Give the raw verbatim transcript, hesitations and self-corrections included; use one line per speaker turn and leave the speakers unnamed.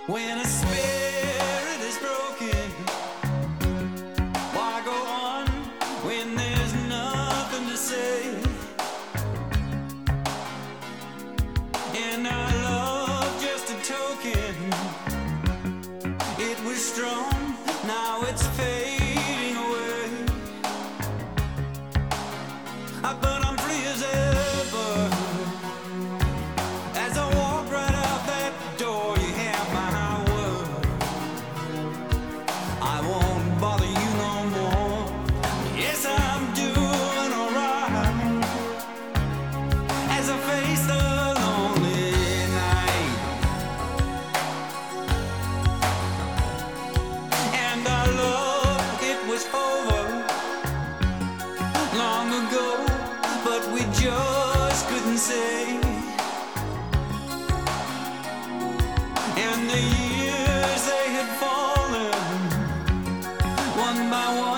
When a spirit is broken, why go on when there's nothing to say? And our love just a token. It was strong, now it's fading away. But I'm free as ever. As I walk right out that door, you have my word. I won't bother you no more. Yes, I'm doing alright. As I face the lonely night, and our love, it was over long ago, but we just couldn't say. And the years, they had fallen one by one.